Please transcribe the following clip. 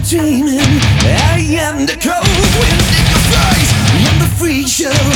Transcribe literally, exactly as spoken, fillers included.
dreaming. I am the cold wind in your face. I'm the freak show.